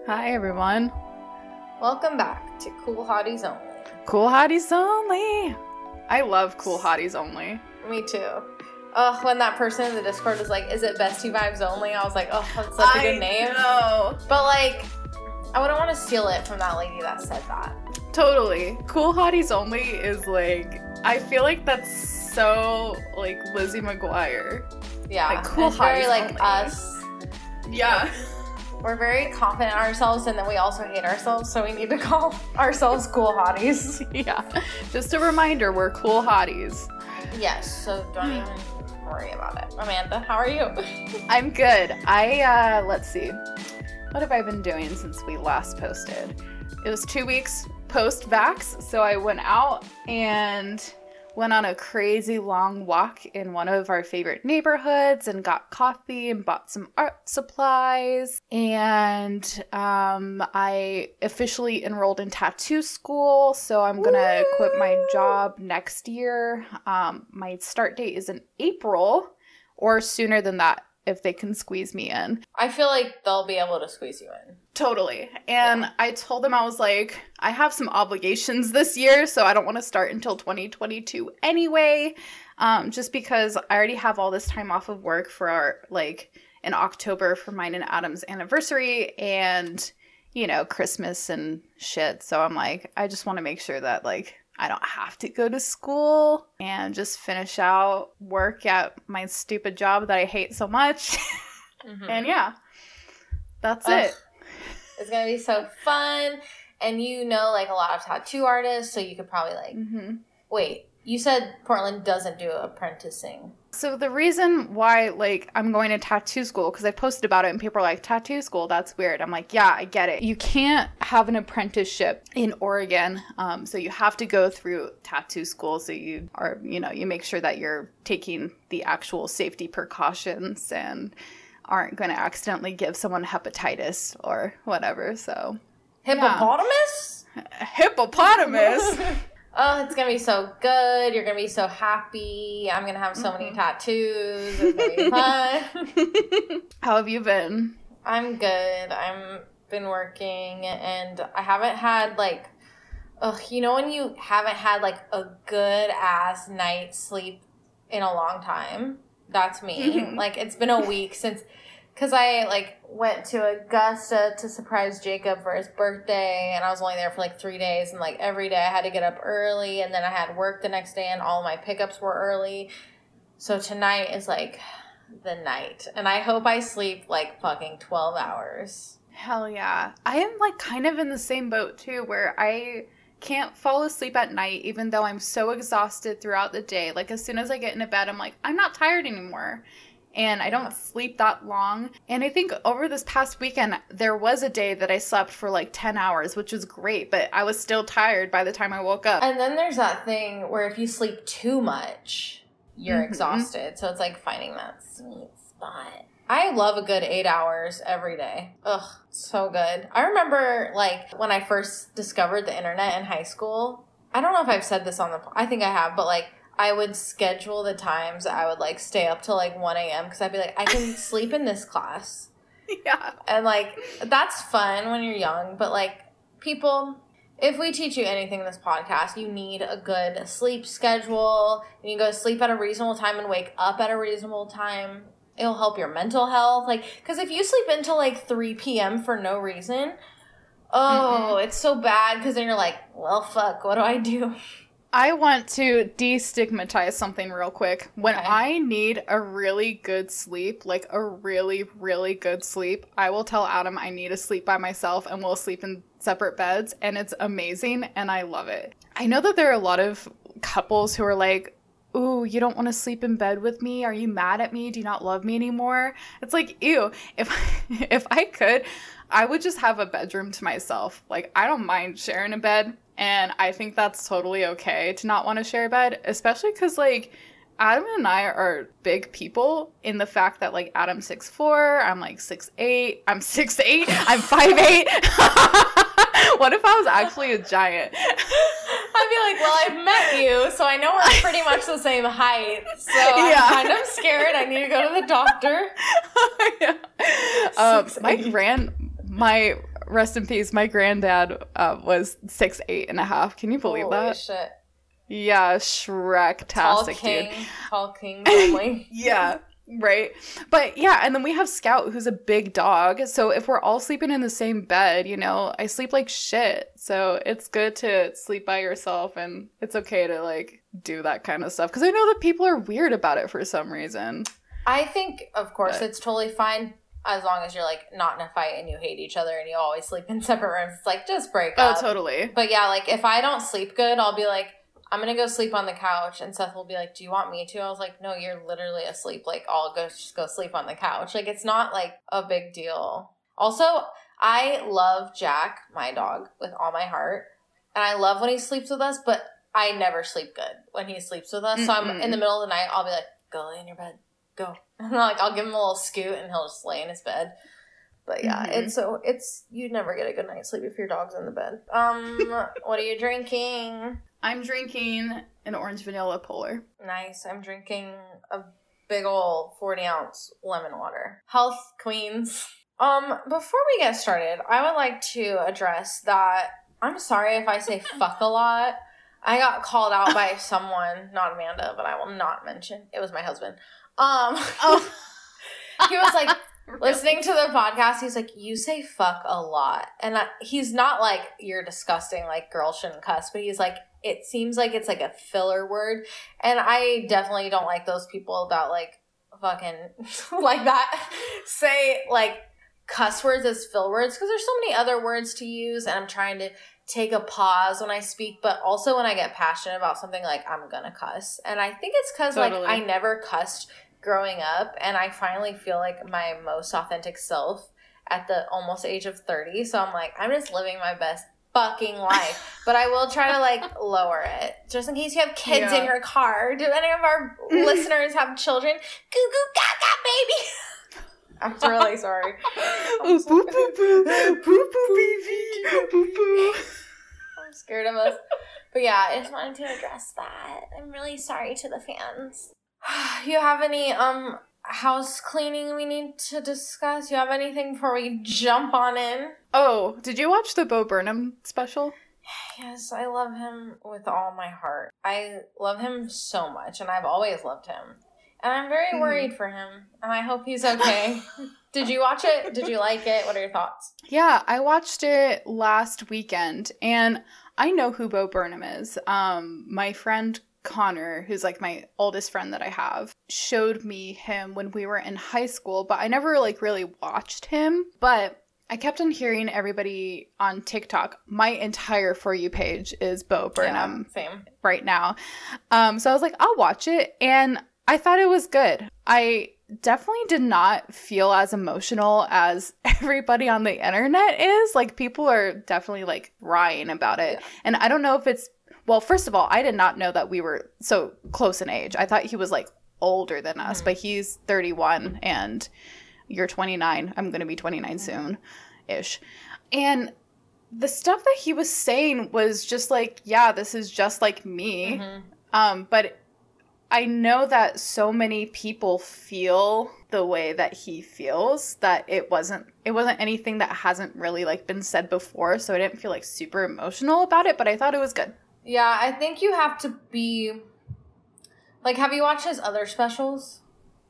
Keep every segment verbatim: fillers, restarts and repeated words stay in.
Hi, everyone. Welcome back to Cool Hotties Only. Cool Hotties Only. I love Cool Hotties Only. Me too. Oh, when that person in the Discord was like, is it Bestie Vibes Only? I was like, oh, that's such a good name. I know. But like, I wouldn't want to steal it from that lady that said that. Totally. Cool Hotties Only is like, I feel like that's so like Lizzie McGuire. Yeah. Like, Cool it's Hotties very like Only. us. Yeah. We're very confident in ourselves, and then we also hate ourselves, so we need to call ourselves Cool Hotties. Yeah. Just a reminder, we're Cool Hotties. Yes, so don't even worry about it. Amanda, how are you? I'm good. I, uh, let's see. What have I been doing since we last posted? It was two weeks post-vax, so I went out and went on a crazy long walk in one of our favorite neighborhoods and got coffee and bought some art supplies. And um, I officially enrolled in tattoo school, so I'm going to quit my job next year. Um, my start date is in April or sooner than that if they can squeeze me in. I feel like they'll be able to squeeze you in. Totally. And yeah. I told them, I was like, I have some obligations this year, so I don't want to start until twenty twenty-two anyway, um, just because I already have all this time off of work for our, like, in October for mine and Adam's anniversary and, you know, Christmas and shit. So I'm like, I just want to make sure that, like, I don't have to go to school and just finish out work at my stupid job that I hate so much. Mm-hmm. And yeah, that's Ugh. it. It's going to be so fun. And you know, like, a lot of tattoo artists, so you could probably, like, mm-hmm. wait, you said Portland doesn't do apprenticing. So the reason why, like, I'm going to tattoo school, because I posted about it and people are like, tattoo school, that's weird. I'm like, yeah, I get it. You can't have an apprenticeship in Oregon. Um, so you have to go through tattoo school. So you are, you know, you make sure that you're taking the actual safety precautions and aren't going to accidentally give someone hepatitis or whatever. So hippopotamus? Yeah. Hippopotamus? Oh, it's going to be so good. You're going to be so happy. I'm going to have so mm-hmm. many tattoos. It's going to be fun. How have you been? I'm good. I've been working, and I haven't had, like, ugh, you know when you haven't had, like, a good-ass night's sleep in a long time? That's me. Mm-hmm. Like, it's been a week since... Because I, like, went to Augusta to surprise Jacob for his birthday, and I was only there for, like, three days, and, like, every day I had to get up early, and then I had work the next day, and all of my pickups were early. So tonight is, like, the night. And I hope I sleep, like, fucking twelve hours. Hell yeah. I am, like, kind of in the same boat, too, where I can't fall asleep at night, even though I'm so exhausted throughout the day. Like, as soon as I get into bed, I'm like, I'm not tired anymore. And I don't sleep that long. And I think over this past weekend, there was a day that I slept for like ten hours, which was great. But I was still tired by the time I woke up. And then there's that thing where if you sleep too much, you're mm-hmm. exhausted. So it's like finding that sweet spot. I love a good eight hours every day. Ugh, so good. I remember like when I first discovered the internet in high school. I don't know if I've said this on the... I think I have, but like... I would schedule the times I would, like, stay up till, like, one a.m. because I'd be like, I can sleep in this class. Yeah. And, like, that's fun when you're young. But, like, people, if we teach you anything in this podcast, you need a good sleep schedule. You need to go to sleep at a reasonable time and wake up at a reasonable time. It'll help your mental health. Like, because if you sleep until, like, three p.m. for no reason, oh, mm-mm. It's so bad because then you're like, well, fuck, what do I do? I want to destigmatize something real quick. When okay. I need a really good sleep, like a really, really good sleep, I will tell Adam I need to sleep by myself and we'll sleep in separate beds, and it's amazing and I love it. I know that there are a lot of couples who are like, ooh, you don't want to sleep in bed with me? Are you mad at me? Do you not love me anymore? It's like, ew. If if I could, I would just have a bedroom to myself. Like, I don't mind sharing a bed. And I think that's totally okay to not want to share a bed, especially because, like, Adam and I are big people in the fact that, like, Adam's six foot four, I'm, like, six foot eight, I'm six foot eight, I'm five foot eight. What if I was actually a giant? I'd be like, well, I've met you, so I know we're pretty much the same height, so I'm yeah. kind of scared. I need to go to the doctor. yeah. um, my grand... My rest in peace. My granddad uh, was six eight and a half. Can you believe Holy that? Shit. Yeah, Shrek-tastic, king, dude. Tall king family. Yeah, right. But yeah, and then we have Scout, who's a big dog. So if we're all sleeping in the same bed, you know, I sleep like shit. So it's good to sleep by yourself, and it's okay to like do that kind of stuff. Because I know that people are weird about it for some reason. I think, of course, But- it's totally fine as long as you're like not in a fight and you hate each other and you always sleep in separate rooms. It's like, just break Oh, up. totally. But yeah, like if I don't sleep good, I'll be like, I'm gonna go sleep on the couch, and Seth will be like, do you want me to? I was like, no, you're literally asleep. Like, I'll go just go sleep on the couch. Like, it's not like a big deal. Also, I love Jack, my dog, with all my heart, and I love when he sleeps with us, but I never sleep good when he sleeps with us. Mm-mm. So I'm in the middle of the night, I'll be like, go lay in your bed, go. And like I'll give him a little scoot and he'll just lay in his bed. But yeah, mm-hmm. it's so it's you never get a good night's sleep if your dog's in the bed. Um, what are you drinking? I'm drinking an orange vanilla polar. Nice. I'm drinking a big old forty ounce lemon water. Health queens. Um, before we get started, I would like to address that I'm sorry if I say fuck a lot. I got called out by someone, not Amanda, but I will not mention. It was my husband. Um, oh. He was like, really? Listening to the podcast, he's like, you say fuck a lot. And I, he's not like, you're disgusting, like, girls shouldn't cuss. But he's like, it seems like it's like a filler word. And I definitely don't like those people that, like, fucking, like that, say, like, cuss words as fill words. Because there's so many other words to use. And I'm trying to take a pause when I speak. But also when I get passionate about something, like, I'm gonna cuss. And I think it's because, totally. like, I never cussed growing up, and I finally feel like my most authentic self at the almost age of thirty. So I'm like, I'm just living my best fucking life. But I will try to like lower it, just in case you have kids yeah. in your car. Do any of our listeners have children? Goo goo gaga, baby. I'm really sorry. I'm, so I'm scared of us. But yeah, I just wanted to address that. I'm really sorry to the fans. You have any um house cleaning we need to discuss? You have anything before we jump on in? Oh, did you watch the Bo Burnham special? Yes, I love him with all my heart. I love him so much, and I've always loved him. And I'm very mm. worried for him, and I hope he's okay. Did you watch it? Did you like it? What are your thoughts? Yeah, I watched it last weekend, and I know who Bo Burnham is. Um, my friend Connor, who's like my oldest friend that I have, showed me him when we were in high school, but I never like really watched him. But I kept on hearing everybody on TikTok. My entire For You page is Bo Burnham yeah, same. right now. Um, so I was like, I'll watch it. And I thought it was good. I definitely did not feel as emotional as everybody on the internet is. Like, people are definitely like crying about it. Yeah. And I don't know if it's Well, first of all, I did not know that we were so close in age. I thought he was, like, older than us, mm-hmm. but he's thirty-one, and you're twenty-nine. I'm going to be twenty-nine mm-hmm. soon-ish. And the stuff that he was saying was just like, yeah, this is just like me. Mm-hmm. Um, but I know that so many people feel the way that he feels, that it wasn't it wasn't anything that hasn't really, like, been said before, so I didn't feel, like, super emotional about it, but I thought it was good. Yeah, I think you have to be, like, have you watched his other specials?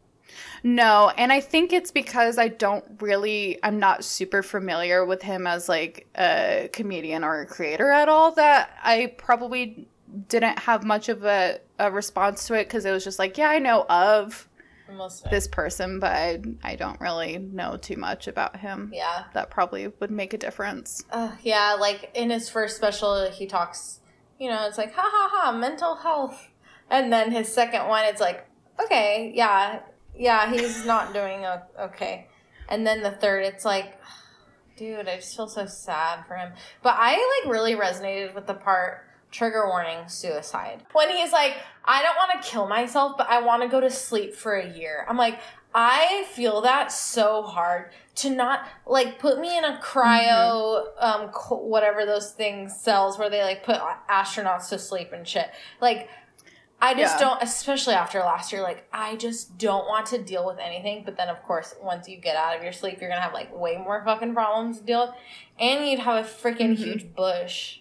No, and I think it's because I don't really, I'm not super familiar with him as, like, a comedian or a creator at all, that I probably didn't have much of a, a response to it, because it was just like, yeah, I know of this person, but I, I don't really know too much about him. Yeah. That probably would make a difference. Uh, yeah, like, in his first special, he talks... You know, it's like, ha ha ha, mental health. And then his second one, it's like, okay, yeah, yeah, he's not doing okay. And then the third, it's like, dude, I just feel so sad for him. But I, like, really resonated with the part, trigger warning, suicide. When he's like, I don't want to kill myself, but I want to go to sleep for a year. I'm like, I feel that so hard to not, like, put me in a cryo, mm-hmm. um, whatever those things, cells where they, like, put astronauts to sleep and shit. Like, I just Yeah. don't, especially after last year, like, I just don't want to deal with anything. But then, of course, once you get out of your sleep, you're going to have, like, way more fucking problems to deal with. And you'd have a freaking Mm-hmm. huge bush.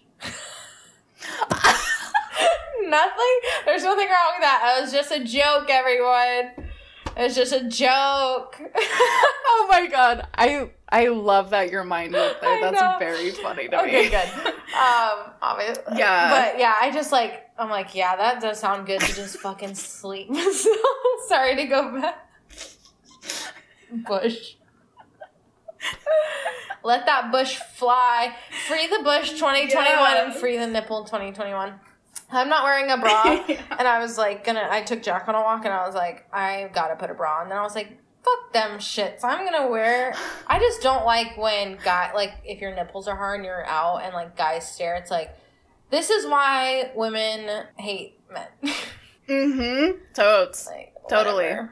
Nothing? There's nothing wrong with that. It was just a joke, everyone. It was just a joke. Oh my god. I I love that your mind went there. I That's know. very funny to Okay, me. good. Um, obviously. Yeah. But yeah, I just like, I'm like, yeah, that does sound good to just fucking sleep. So, sorry to go back. Bush. Let that bush fly. Free the bush twenty twenty-one Yeah. and free the nipple twenty twenty-one. I'm not wearing a bra. Yeah. And I was like, gonna, I took Jack on a walk and I was like, I gotta put a bra on. And then I was like, fuck them shits. I'm gonna wear, I just don't like when guy, like if your nipples are hard and you're out and like guys stare. It's like, this is why women hate men. Mm-hmm. Totes. Like, Totally. whatever.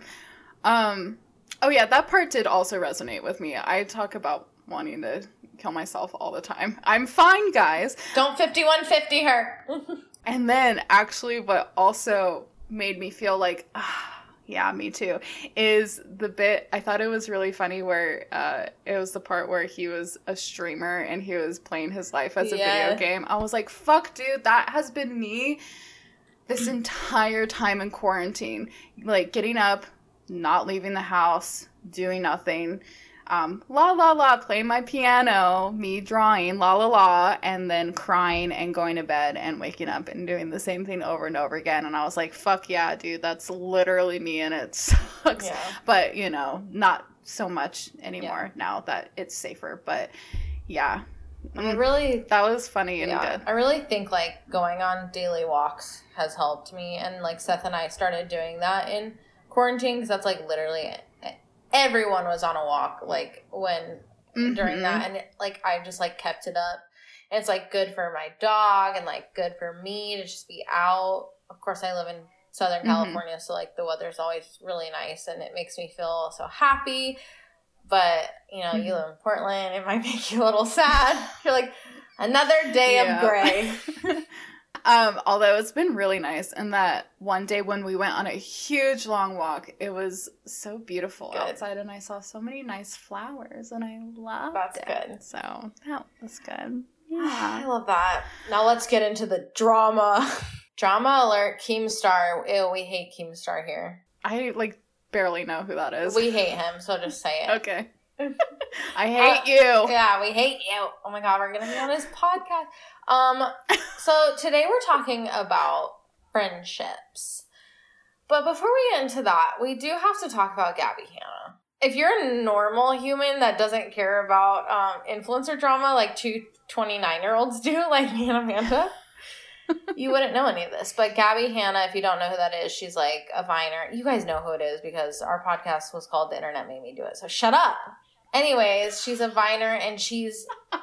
Um, oh yeah, that part did also resonate with me. I talk about wanting to kill myself all the time. I'm fine, guys. Don't fifty-one fifty her. And then actually what also made me feel like, ah, yeah, me too, is the bit, I thought it was really funny where uh, it was the part where he was a streamer and he was playing his life as a Yeah. video game. I was like, fuck, dude, that has been me this entire time in quarantine. Like, getting up, not leaving the house, doing nothing, um, la la la, playing my piano, me drawing, la la la, and then crying and going to bed and waking up and doing the same thing over and over again. And I was like, fuck yeah, dude, that's literally me and it sucks. Yeah. But, you know, not so much anymore now that it's safer. But yeah, I really, that was funny and yeah, good. I really think like going on daily walks has helped me. And like Seth and I started doing that in quarantine because that's like literally everyone was on a walk like when during Mhm. that, and like I just like kept it up. And it's like good for my dog and like good for me to just be out. Of course, I live in Southern Mhm. California, so like the weather's always really nice and it makes me feel so happy. But you know, you Mhm. live in Portland, it might make you a little sad. You're like, another day Yeah. of gray. Um, although it's been really nice, and that one day when we went on a huge long walk, it was so beautiful Good. outside, and I saw so many nice flowers, and I loved That's it. good. So that was good. I Yeah. love that. Now let's get into the drama. Drama alert, Keemstar. Ew, we hate Keemstar here. I like barely know who that is. We hate him, so just say it. Okay. I hate Uh, you. Yeah, we hate you. Oh my god, we're gonna be on his podcast. Um, so today we're talking about friendships. But before we get into that, we do have to talk about Gabby Hanna. If you're a normal human that doesn't care about um, influencer drama like two twenty-nine-year-olds do, like me and Amanda, you wouldn't know any of this. But Gabby Hanna, if you don't know who that is, she's like a Viner. You guys know who it is because our podcast was called The Internet Made Me Do It. So shut up. Anyways, she's a Viner and she's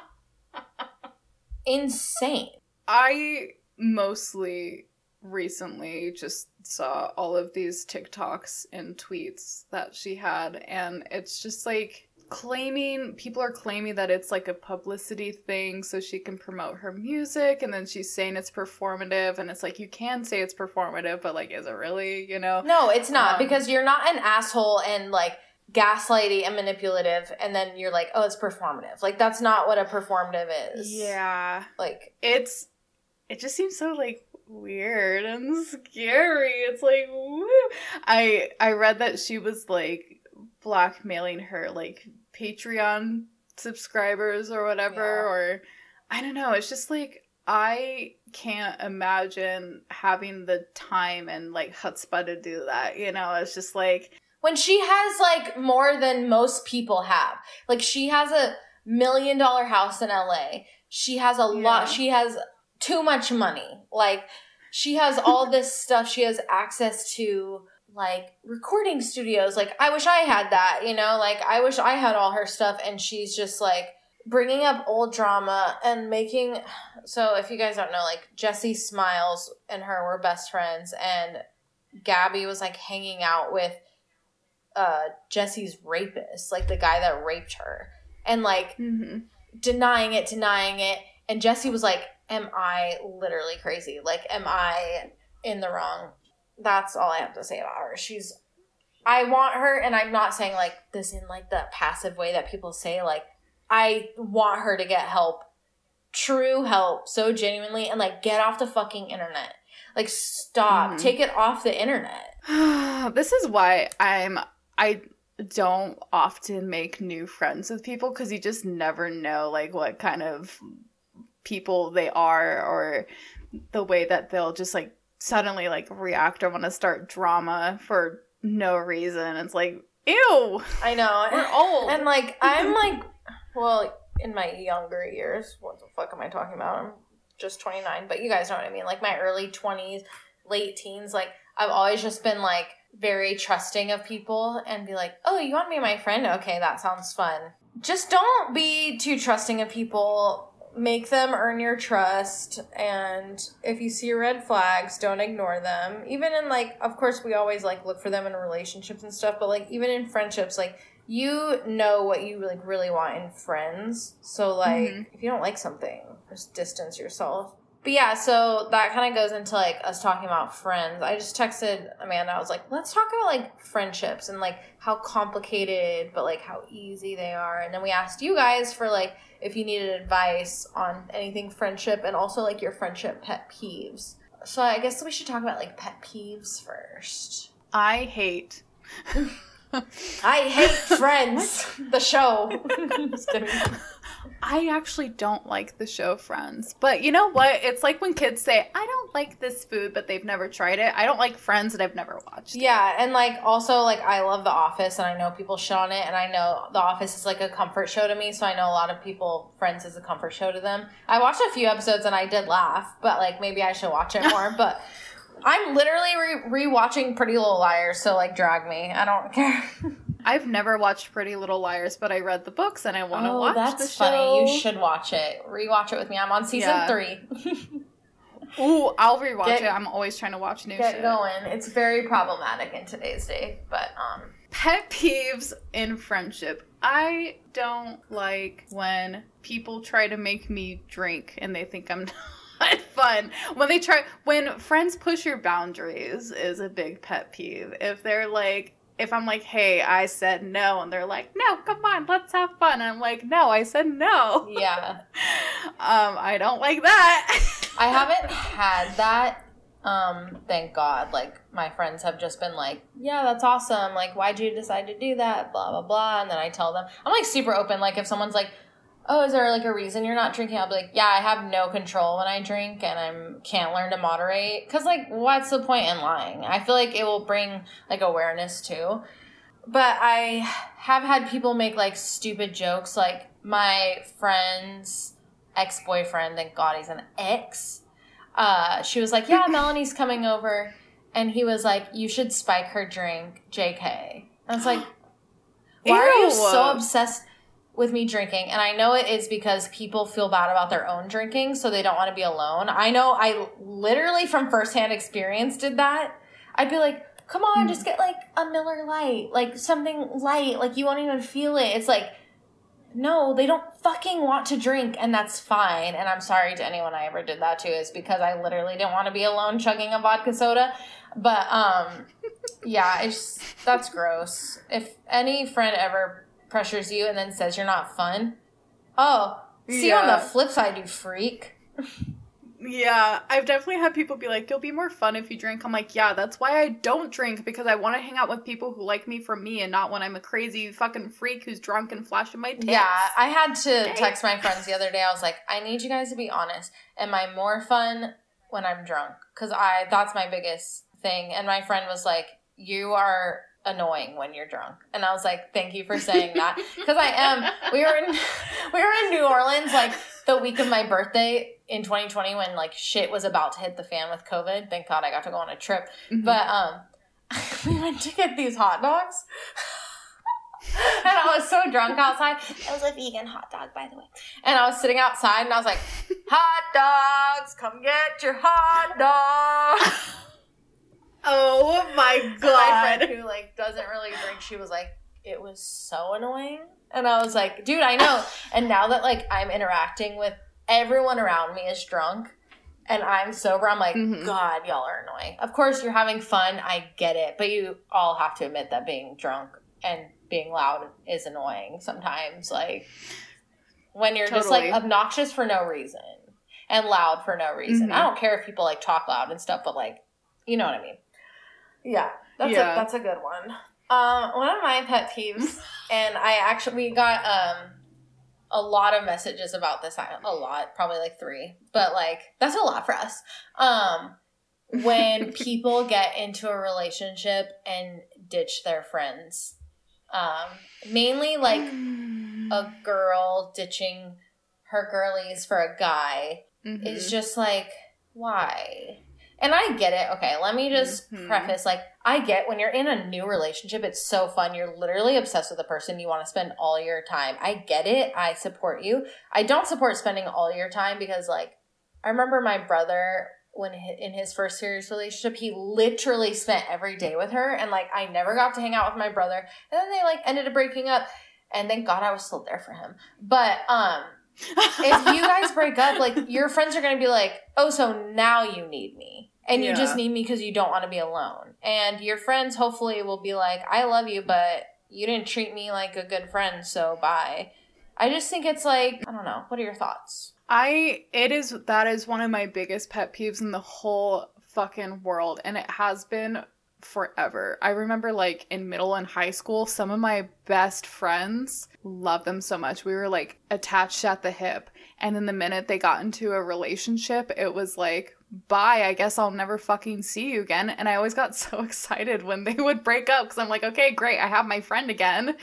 insane. I mostly recently just saw all of these TikToks and tweets that she had, and it's just like claiming, people are claiming that it's like a publicity thing so she can promote her music, and then she's saying it's performative, and it's like, you can say it's performative, but like, is it really, you know? No, it's not Um, because you're not an asshole and like gaslighty and manipulative and then you're like, oh, it's performative. Like that's not what a performative is. Yeah. Like It's, it just seems so like weird and scary. It's like, woo. I I read that she was like blackmailing her like Patreon subscribers or whatever, Yeah. or I don't know. It's just like, I can't imagine having the time and like chutzpah to do that. You know, it's just like, when she has like more than most people have. Like she has a million dollar house in L A. She has a Yeah. lot. She has too much money. Like she has all this stuff. She has access to like recording studios. Like I wish I had that, you know, like I wish I had all her stuff. And she's just like bringing up old drama and making. So if you guys don't know, like Jessie Smiles and her were best friends, and Gabby was like hanging out with uh Jessie's rapist, like the guy that raped her, and like mm-hmm. denying it, denying it. And Jessie was like, am I literally crazy? Like, am I in the wrong? That's all I have to say about her. She's, I want her, and I'm not saying, like, this in, like, the passive way that people say, like, I want her to get help. True help, so genuinely, and, like, get off the fucking internet. Like, stop. Mm-hmm. Take it off the internet. This is why I'm, I don't often make new friends with people, because you just never know, like, what kind of people they are, or the way that they'll just, like, suddenly, like, react or want to start drama for no reason. It's like, ew. I know. We're old. And, like, I'm, like, well, in my younger years, what the fuck am I talking about? I'm just twenty-nine, but you guys know what I mean. Like, my early twenties, late teens, like, I've always just been, like, very trusting of people and be like, oh, you want to be my friend? Okay, that sounds fun. Just don't be too trusting of people. Make them earn your trust, and if you see red flags, don't ignore them. Even in, like, of course, we always, like, look for them in relationships and stuff, but, like, even in friendships, like, you know what you, like, really want in friends. So, like, mm-hmm. if you don't like something, just distance yourself. But yeah, so that kind of goes into, like, us talking about friends. I just texted Amanda. I was like, let's talk about, like, friendships and, like, how complicated but, like, how easy they are. And then we asked you guys for, like, if you needed advice on anything friendship, and also, like, your friendship pet peeves. So I guess we should talk about, like, pet peeves first. I hate... I hate Friends, the show. Just kidding. I actually don't like the show Friends. But you know what? It's like when kids say, I don't like this food, but they've never tried it. I don't like Friends, and I've never watched yeah, it. Yeah, and, like, also, like, I love The Office, and I know people shit on it, and I know The Office is, like, a comfort show to me, so I know a lot of people, Friends is a comfort show to them. I watched a few episodes, and I did laugh, but, like, maybe I should watch it more, but... I'm literally re- rewatching Pretty Little Liars, so, like, drag me. I don't care. I've never watched Pretty Little Liars, but I read the books, and I want to oh, watch that's the show. Funny. You should watch it. Rewatch it with me. I'm on season yeah. three. Ooh, I'll rewatch get, it. I'm always trying to watch new get shit. Get going. It's very problematic in today's day, but, um... Pet peeves in friendship. I don't like when people try to make me drink, and they think I'm not fun. When they try, when friends push your boundaries is a big pet peeve. If they're like, if I'm like, hey, I said no, and they're like, no, come on, let's have fun. And I'm like, no, I said no. Yeah. um, I don't like that. I haven't had that. Um, thank God. Like, my friends have just been like, yeah, that's awesome. Like, why'd you decide to do that? Blah, blah, blah. And then I tell them, I'm like super open. Like, if someone's like, oh, is there, like, a reason you're not drinking? I'll be like, yeah, I have no control when I drink, and I can't learn to moderate. Because, like, what's the point in lying? I feel like it will bring, like, awareness, too. But I have had people make, like, stupid jokes. Like, my friend's ex-boyfriend, thank God he's an ex, uh, she was like, yeah, Melanie's coming over. And he was like, you should spike her drink, J K. I was like, why are you so obsessed with me drinking? And I know it is because people feel bad about their own drinking, so they don't want to be alone. I know I literally from firsthand experience did that. I'd be like, come on, just get like a Miller Lite, like something light, like you won't even feel it. It's like, no, they don't fucking want to drink, and that's fine. And I'm sorry to anyone I ever did that to. It's because I literally didn't want to be alone chugging a vodka soda. But um, yeah, it's that's gross. If any friend ever pressures you and then says you're not fun, oh, see yeah. on the flip side, you freak. Yeah, I've definitely had people be like, you'll be more fun if you drink. I'm like, yeah, that's why I don't drink, because I want to hang out with people who like me for me and not when I'm a crazy fucking freak who's drunk and flashing my tits. Yeah, I had to Dang. text my friends the other day. I was like, I need you guys to be honest. Am I more fun when I'm drunk? Because I that's my biggest thing. And my friend was like, you are annoying when you're drunk. And I was like, thank you for saying that, because I am. We were in we were in New Orleans like the week of my birthday in twenty twenty when like shit was about to hit the fan with COVID. Thank God I got to go on a trip. Mm-hmm. But um we went to get these hot dogs. And I was so drunk outside. It was a vegan hot dog, by the way. And I was sitting outside and I was like, hot dogs, come get your hot dog. Oh my God. My friend who like doesn't really drink, she was like, it was so annoying. And I was like, dude, I know. And now that like I'm interacting with everyone around me is drunk, and I'm sober, I'm like, Mhm. God, y'all are annoying. Of course, you're having fun. I get it. But you all have to admit that being drunk and being loud is annoying sometimes. Like, when you're just, like, Totally. obnoxious for no reason and loud for no reason. Mhm. I don't care if people, like, talk loud and stuff, but, like, you know what I mean. Yeah. That's, Yeah. A, that's a good one. Um, one of my pet peeves, and I actually, we got um, a lot of messages about this. A lot, probably like three. But, like, that's a lot for us. Um, when people get into a relationship and ditch their friends. Um, mainly, like, a girl ditching her girlies for a guy Mhm. is just like, why? And I get it. Okay, let me just Mhm. preface, like, I get when you're in a new relationship, it's so fun. You're literally obsessed with the person. You want to spend all your time. I get it. I support you. I don't support spending all your time because, like, I remember my brother, when he, in his first serious relationship, he literally spent every day with her. And, like, I never got to hang out with my brother. And then they, like, ended up breaking up. And thank God I was still there for him. But, um... if you guys break up, like, your friends are going to be like, oh, so now you need me. And you Yeah. just need me because you don't want to be alone. And your friends hopefully will be like, I love you, but you didn't treat me like a good friend, so bye. I just think it's like, I don't know. What are your thoughts? I, it is, that is one of my biggest pet peeves in the whole fucking world. And it has been forever. I remember, like, in middle and high school, some of my best friends, love them so much. We were, like, attached at the hip. And then the minute they got into a relationship, it was like, bye, I guess I'll never fucking see you again. And I always got so excited when they would break up because I'm like, okay, great, I have my friend again.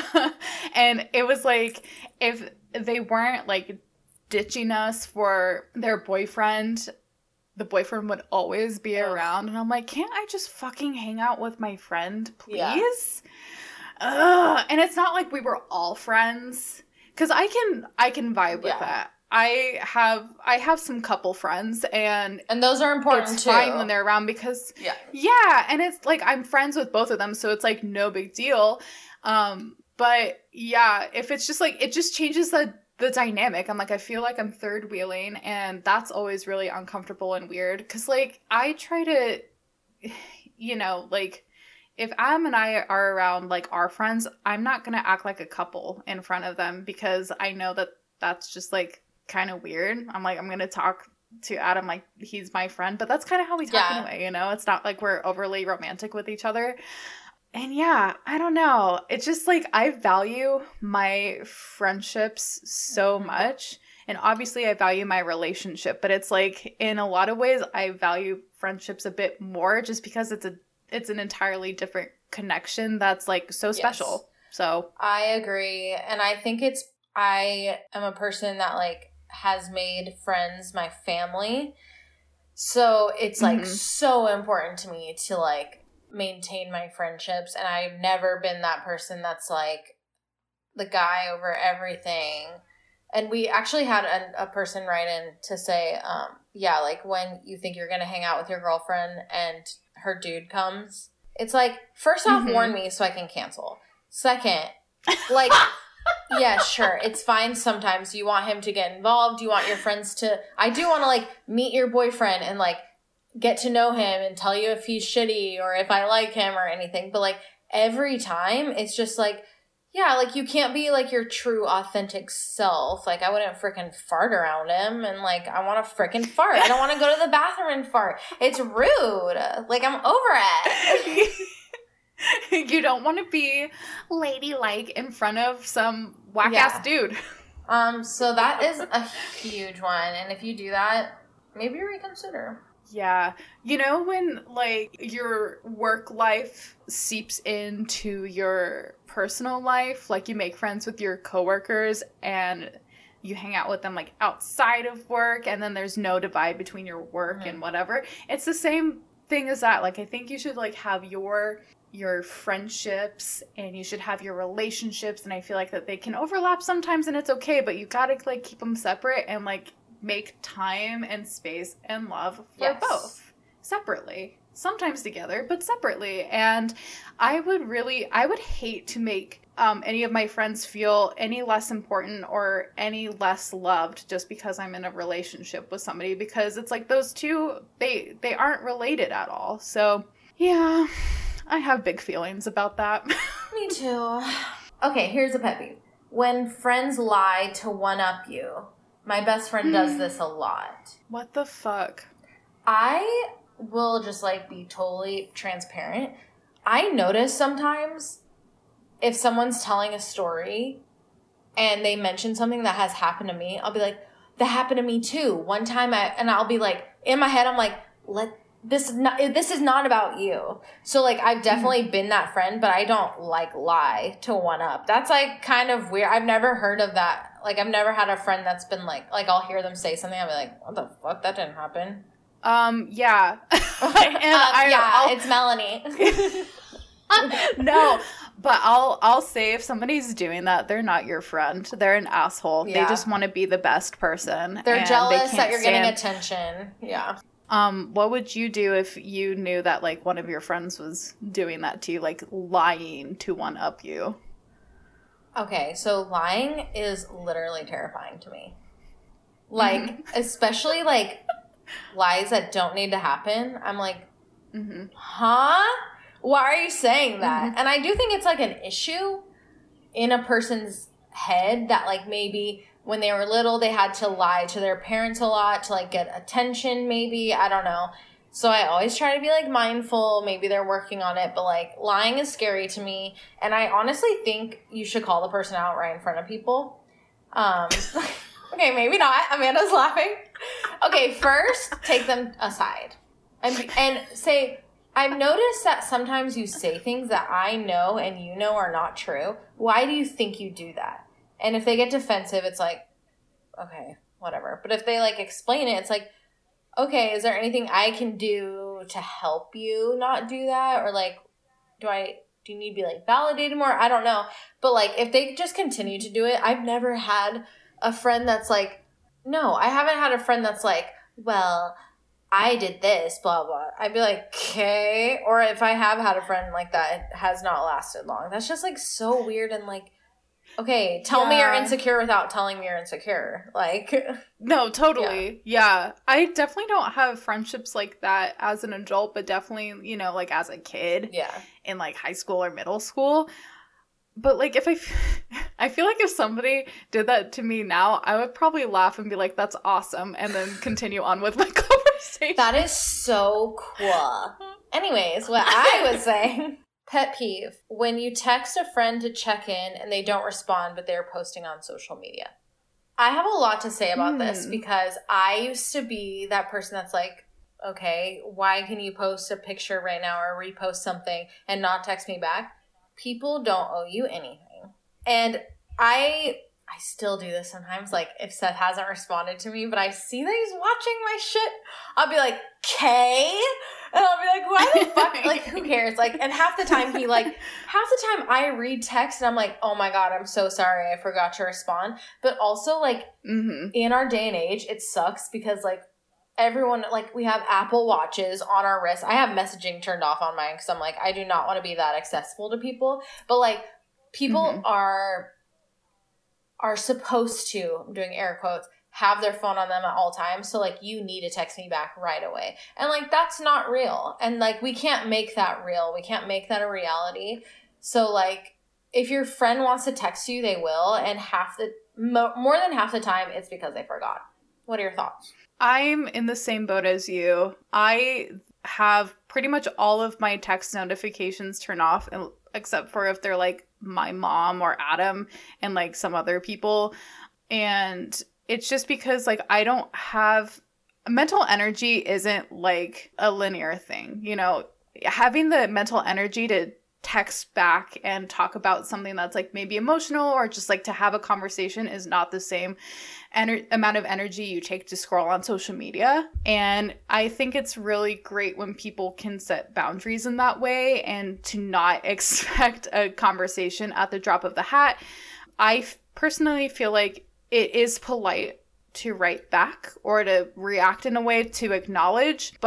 And it was like, if they weren't, like, ditching us for their boyfriend, the boyfriend would always be Ugh. around. And I'm like, can't I just fucking hang out with my friend, please? Yeah. Ugh. And it's not like we were all friends. Because I can I can vibe with Yeah. that. I have I have some couple friends, and And those are important, it's too. fine when they're around because Yeah. yeah, and it's like I'm friends with both of them, so it's like no big deal. Um, but yeah, if it's just like it just changes the the dynamic. I'm like, I feel like I'm third wheeling, and that's always really uncomfortable and weird. Because, like, I try to, you know, like, if Adam and I are around, like, our friends, I'm not going to act like a couple in front of them because I know that that's just, like, kind of weird. I'm like, I'm going to talk to Adam like he's my friend, but that's kind of how we talk Yeah. anyway, you know? It's not like we're overly romantic with each other. And yeah, I don't know. It's just like I value my friendships so Mhm. much. And obviously I value my relationship, but it's like in a lot of ways I value friendships a bit more just because it's a it's an entirely different connection that's like so special. Yes. So I agree. And I think it's, I am a person that, like, has made friends my family. So it's, like, Mhm. so important to me to, like, maintain my friendships. And I've never been that person that's, like, the guy over everything. And we actually had a, a person write in to say, um, yeah, like, when you think you're going to hang out with your girlfriend and her dude comes, it's like, first off, Mhm. warn me so I can cancel. Second, like, yeah, sure, it's fine sometimes. You want him to get involved. You want your friends to, I do want to, like, meet your boyfriend and, like, get to know him and tell you if he's shitty or if I like him or anything. But, like, every time, it's just, like, yeah, like, you can't be, like, your true, authentic self. Like, I wouldn't frickin' fart around him, and, like, I want to frickin' fart. I don't want to go to the bathroom and fart. It's rude. Like, I'm over it. You don't want to be ladylike in front of some whack ass Yeah. dude. Um, so that is a huge one, and if you do that, maybe reconsider. Yeah. You know, when, like, your work life seeps into your personal life, like, you make friends with your coworkers and you hang out with them, like, outside of work, and then there's no divide between your work Mhm. and whatever. It's the same thing as that. Like, I think you should, like, have your your friendships and you should have your relationships, and I feel like that they can overlap sometimes and it's okay, but you gotta, like, keep them separate and, like, make time and space and love for Yes. both separately. sometimes together, but separately. And I would really, I would hate to make um, any of my friends feel any less important or any less loved just because I'm in a relationship with somebody, because it's like those two, they, they aren't related at all. So yeah, I have big feelings about that. Me too. Okay, here's a pet peeve. When friends lie to one-up you. My best friend does this a lot. What the fuck? I will just, like, be totally transparent. I notice sometimes if someone's telling a story and they mention something that has happened to me, I'll be like, that happened to me too. One time I, and I'll be like, in my head, I'm like, let, this is not, this is not about you. So, like, I've definitely mm-hmm. been that friend, but I don't, like, lie to one up. That's, like, kind of weird. I've never heard of that. Like, I've never had a friend that's been like, like, I'll hear them say something, I'll be like, what the fuck? That didn't happen. Um, yeah. and um, I, yeah, I'll, it's Melanie. No, but I'll, I'll say if somebody's doing that, they're not your friend. They're an asshole. Yeah. They just want to be the best person. They're jealous they that you're stand. getting attention. Yeah. Um, what would you do if you knew that, like, one of your friends was doing that to you, like, lying to one-up you? Okay, so lying is literally terrifying to me. Like, mm-hmm. especially, like, lies that don't need to happen. I'm like, mm-hmm. huh? Why are you saying that? Mm-hmm. And I do think it's, like, an issue in a person's head that, like, maybe when they were little, they had to lie to their parents a lot to, like, get attention, maybe. I don't know. So I always try to be, like, mindful. Maybe they're working on it. But, like, lying is scary to me. And I honestly think you should call the person out right in front of people. Um, okay, maybe not. Amanda's laughing. Okay, first, take them aside. And, and say, I've noticed that sometimes you say things that I know and you know are not true. Why do you think you do that? And if they get defensive, it's like, okay, whatever. But if they, like, explain it, it's like, okay, is there anything I can do to help you not do that? Or, like, do I, do you need to be, like, validated more? I don't know. But, like, if they just continue to do it, I've never had a friend that's like, no, I haven't had a friend that's like, well, I did this, blah, blah. I'd be like, okay. Or if I have had a friend like that, it has not lasted long. That's just, like, so weird and, like, okay, tell yeah. me you're insecure without telling me you're insecure. Like, no, totally. Yeah. yeah. I definitely don't have friendships like that as an adult, but definitely, you know, like as a kid. Yeah. In like high school or middle school. But like if I, f- I feel like if somebody did that to me now, I would probably laugh and be like, that's awesome. And then continue on with my conversation. That is so cool. Anyways, what I was saying. Pet peeve, when you text a friend to check in and they don't respond, but they're posting on social media. I have a lot to say about mm. this because I used to be that person that's like, okay, why can you post a picture right now or repost something and not text me back? People don't owe you anything. And I I still do this sometimes. Like, if Seth hasn't responded to me, but I see that he's watching my shit, I'll be like, "Kay?" And I'll be like, why the fuck? Like, who cares? Like, and half the time he, like, half the time I read text and I'm like, oh my God, I'm so sorry. I forgot to respond. But also, like, mm-hmm. in our day and age, it sucks because, like, everyone, like, we have Apple Watches on our wrists. I have messaging turned off on mine because I'm like, I do not want to be that accessible to people. But, like, people mm-hmm. are, are supposed to, I'm doing air quotes, have their phone on them at all times. So, like, you need to text me back right away. And, like, that's not real. And, like, we can't make that real. We can't make that a reality. So, like, if your friend wants to text you, they will. And half the, mo- more than half the time, it's because they forgot. What are your thoughts? I'm in the same boat as you. I have pretty much all of my text notifications turned off, except for if they're, like, my mom or Adam and, like, some other people. And it's just because, like, I don't have mental energy isn't like a linear thing, you know, having the mental energy to text back and talk about something that's like maybe emotional or just like to have a conversation is not the same ener- amount of energy you take to scroll on social media. And I think it's really great when people can set boundaries in that way and to not expect a conversation at the drop of the hat. I f- personally feel like it is polite to write back or to react in a way to acknowledge, but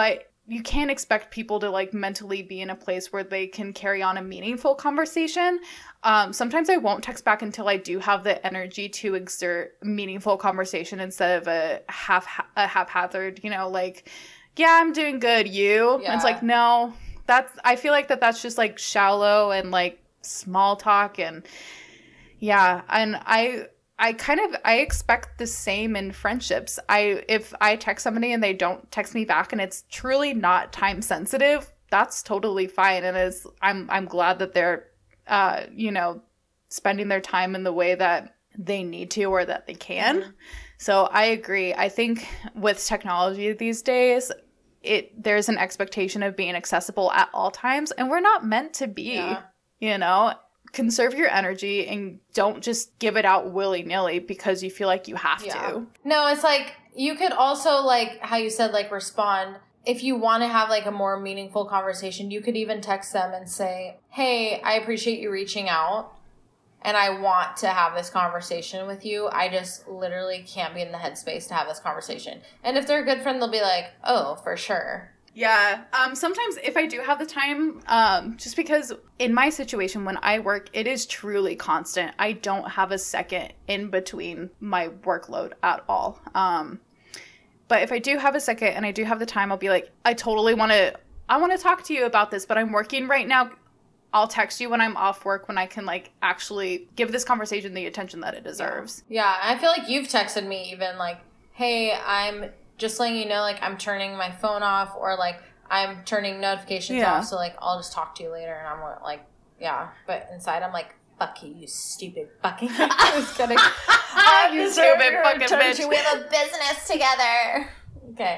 you can't expect people to like mentally be in a place where they can carry on a meaningful conversation. Um, sometimes I won't text back until I do have the energy to exert meaningful conversation instead of a half a haphazard, you know, like, yeah, I'm doing good. You? Yeah. And it's like, no, that's, I feel like that that's just like shallow and like small talk. And yeah. And I, I kind of, I expect the same in friendships. I, if I text somebody and they don't text me back and it's truly not time sensitive, that's totally fine. And is I'm, I'm glad that they're, uh, you know, spending their time in the way that they need to or that they can. Mm-hmm. So I agree. I think with technology these days, it, there's an expectation of being accessible at all times, and we're not meant to be, yeah. you know? Conserve your energy and don't just give it out willy-nilly because you feel like you have yeah. to. No, it's like you could also, like how you said, like respond. If you want to have like a more meaningful conversation, you could even text them and say, hey, I appreciate you reaching out and I want to have this conversation with you. I just literally can't be in the headspace to have this conversation. And if they're a good friend, they'll be like, oh, for sure. Yeah. Um, sometimes if I do have the time, um, just because in my situation when I work, it is truly constant. I don't have a second in between my workload at all. Um, but if I do have a second and I do have the time, I'll be like, I totally want to, I want to talk to you about this, but I'm working right now. I'll text you when I'm off work when I can like actually give this conversation the attention that it deserves. Yeah. I feel like you've texted me even like, hey, I'm just letting you know, like, I'm turning my phone off or, like, I'm turning notifications yeah. off. So, like, I'll just talk to you later. And I'm like, yeah. But inside, I'm like, fuck you, you stupid fucking. I was kidding. uh, you stupid fucking bitch. You. We have a business together. Okay.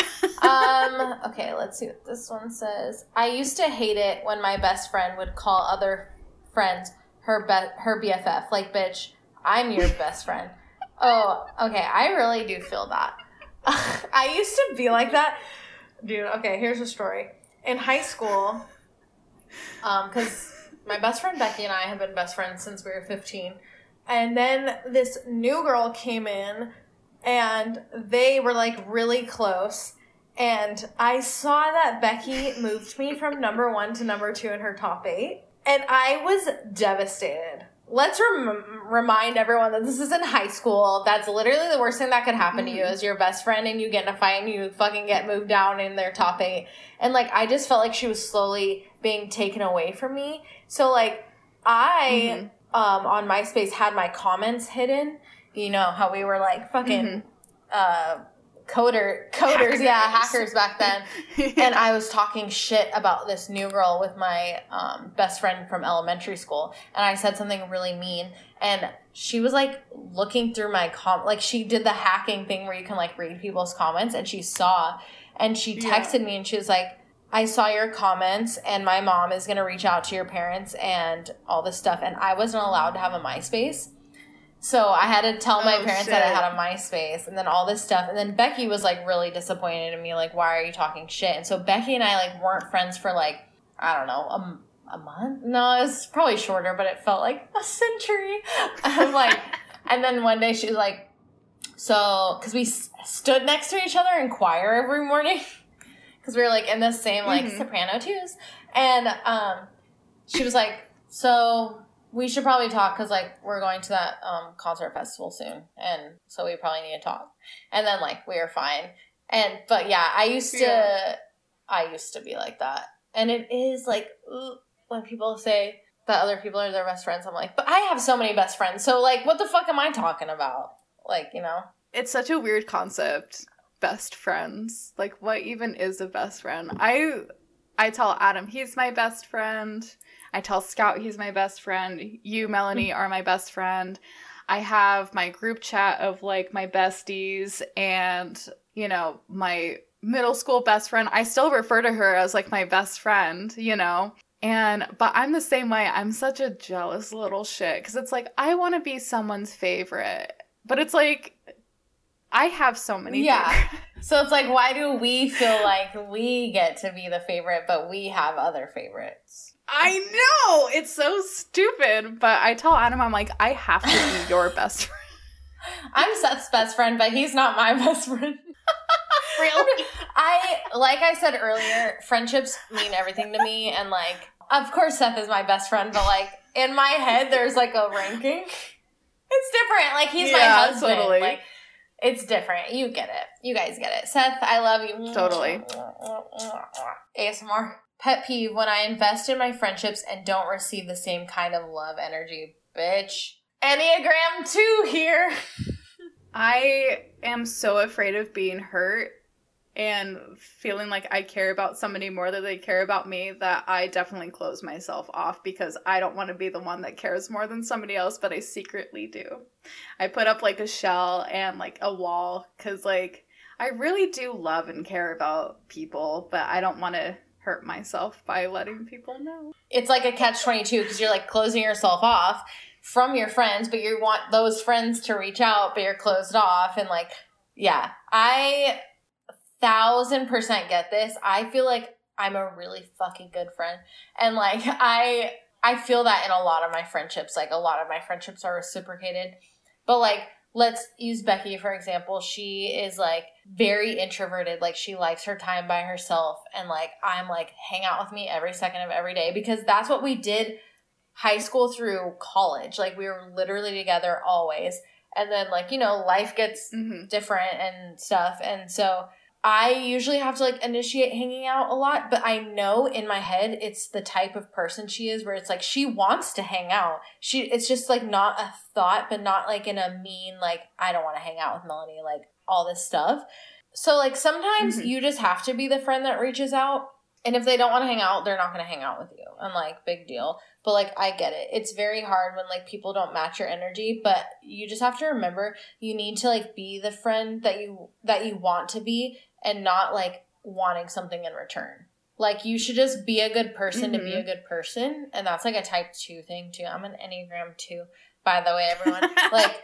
um. Okay, let's see what this one says. I used to hate it when my best friend would call other friends her, be- her B F F. Like, bitch, I'm your best friend. Oh, okay. I really do feel that. I used to be like that. Dude, okay, here's a story. In high school, um, because my best friend Becky and I have been best friends since we were fifteen. And then this new girl came in, and they were, like, really close. And I saw that Becky moved me from number one to number two in her top eight. And I was devastated. Let's rem- remind everyone that this is in high school. That's literally the worst thing that could happen mm-hmm. to you is your best friend and you get in a fight and you fucking get moved down in their top eight. And, like, I just felt like she was slowly being taken away from me. So, like, I, mm-hmm. um, on MySpace had my comments hidden. You know, how we were, like, fucking, mm-hmm. uh... Coder, coders, hackers. yeah, hackers back then. yeah. And I was talking shit about this new girl with my um, best friend from elementary school. And I said something really mean. And she was like looking through my com, like she did the hacking thing where you can like read people's comments. And she saw, and she texted yeah. me and she was like, I saw your comments and my mom is going to reach out to your parents and all this stuff. And I wasn't allowed to have a MySpace. So I had to tell my oh, parents shit. that I had a MySpace and then all this stuff. And then Becky was like really disappointed in me. Like, why are you talking shit? And so Becky and I like weren't friends for like, I don't know, a, a month? No, it was probably shorter, but it felt like a century. I'm like, and then one day she was like, so, cause we s- stood next to each other in choir every morning. Cause we were like in the same like mm-hmm. soprano twos. And um, she was like, so... we should probably talk because, like, we're going to that um, concert festival soon. And so we probably need to talk. And then, like, we were fine. And, but yeah, I used to, yeah. I used to be like that. And it is, like, ooh, when people say that other people are their best friends, I'm like, but I have so many best friends. So, like, what the fuck am I talking about? Like, you know? It's such a weird concept, best friends. Like, what even is a best friend? I, I tell Adam he's my best friend. I tell Scout he's my best friend. You, Melanie, are my best friend. I have my group chat of, like, my besties and, you know, my middle school best friend. I still refer to her as, like, my best friend, you know? And, but I'm the same way. I'm such a jealous little shit. Because it's like, I want to be someone's favorite. But it's like, I have so many Yeah. favorites. So it's like, why do we feel like we get to be the favorite, but we have other favorites? I know! It's so stupid. But I tell Adam, I'm like, I have to be your best friend. I'm Seth's best friend, but he's not my best friend. Really? I, like I said earlier, friendships mean everything to me. And, like, of course Seth is my best friend, but, like, in my head, there's, like, a ranking. It's different. Like, he's yeah, my husband. Totally. Like, it's different. You get it. You guys get it. Seth, I love you. Totally. A S M R. Pet peeve, when I invest in my friendships and don't receive the same kind of love energy. Bitch. Enneagram two here. I am so afraid of being hurt and feeling like I care about somebody more than they care about me that I definitely close myself off because I don't want to be the one that cares more than somebody else, but I secretly do. I put up like a shell and like a wall because like I really do love and care about people, but I don't want to hurt myself by letting people know. It's like a catch twenty-two because you're like closing yourself off from your friends, but you want those friends to reach out, but you're closed off. And like, yeah, I thousand percent get this. I feel like I'm a really fucking good friend. And like, I, I feel that in a lot of my friendships. Like a lot of my friendships are reciprocated, but like, let's use Becky, for example. She is, like, very introverted. Like, she likes her time by herself. And, like, I'm, like, hang out with me every second of every day. Because that's what we did high school through college. Like, we were literally together always. And then, like, you know, life gets mm-hmm. different and stuff. And so I usually have to, like, initiate hanging out a lot. But I know in my head it's the type of person she is where it's, like, she wants to hang out. She It's just, like, not a thought, but not, like, in a mean, like, I don't want to hang out with Melanie, like, all this stuff. So, like, sometimes mm-hmm. you just have to be the friend that reaches out. And if they don't want to hang out, they're not going to hang out with you. And, like, big deal. But, like, I get it. It's very hard when, like, people don't match your energy. But you just have to remember you need to, like, be the friend that you that you want to be and not, like, wanting something in return. Like, you should just be a good person mm-hmm. to be a good person. And that's, like, a type two thing, too. I'm an Enneagram two, by the way, everyone. Like,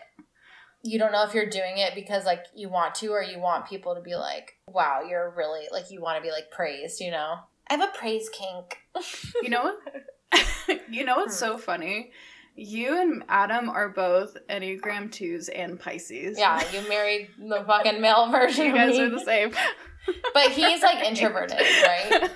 you don't know if you're doing it because, like, you want to or you want people to be like, wow, you're really, like, you want to be, like, praised, you know? I have a praise kink. You know what? You know what's so funny? You and Adam are both Enneagram twos and Pisces. Yeah, you married the fucking male version You guys of me. are the same. But he's, like, introverted, right?